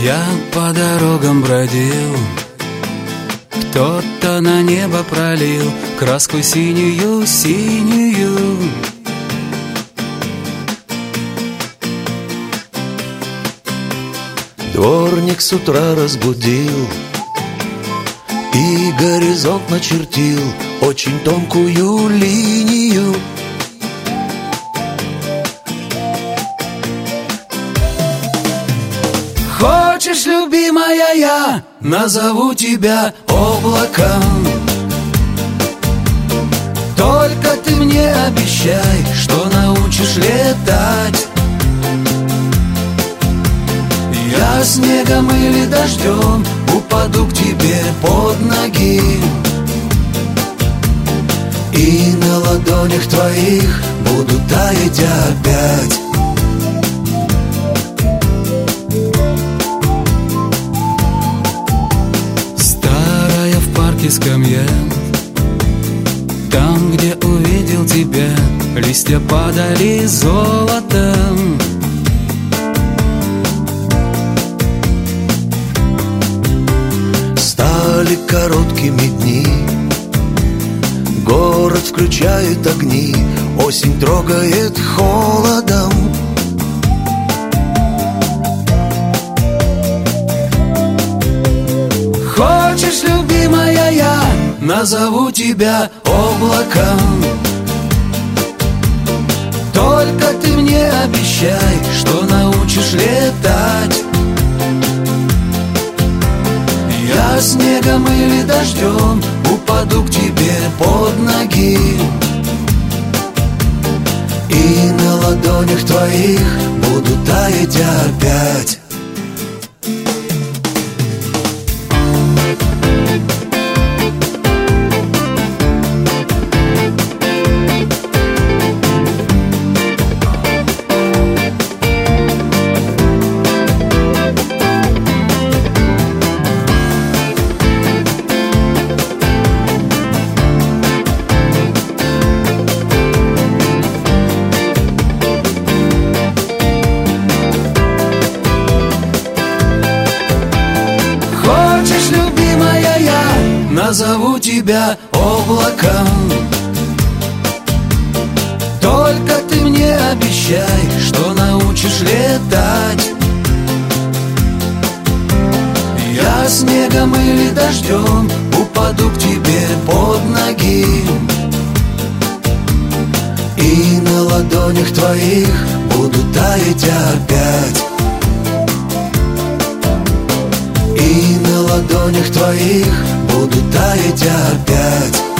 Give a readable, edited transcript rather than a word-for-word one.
Я по дорогам бродил, кто-то на небо пролил краску синюю, синюю. Дворник с утра разбудил и горизонт начертил очень тонкую линию. Хочешь, любимая, я назову тебя облаком. Только ты мне обещай, что научишь летать. Я снегом или дождем упаду к тебе под ноги, и на ладонях твоих буду таять опять. Старая в парке скамья, там, где увидел тебя, листья падали золотом. Стали короткими дни, город включает огни, осень трогает холодом. Хочешь, любимая, я назову тебя облаком. Только ты мне обещай, что научишь летать. Я снегом или дождем упаду к тебе под ноги, и на ладонях твоих буду таять опять. Назову тебя облаком. Только ты мне обещай, что научишь летать. Я снегом или дождем упаду к тебе под ноги, и на ладонях твоих буду таять опять. И на ладонях твоих буду таять опять.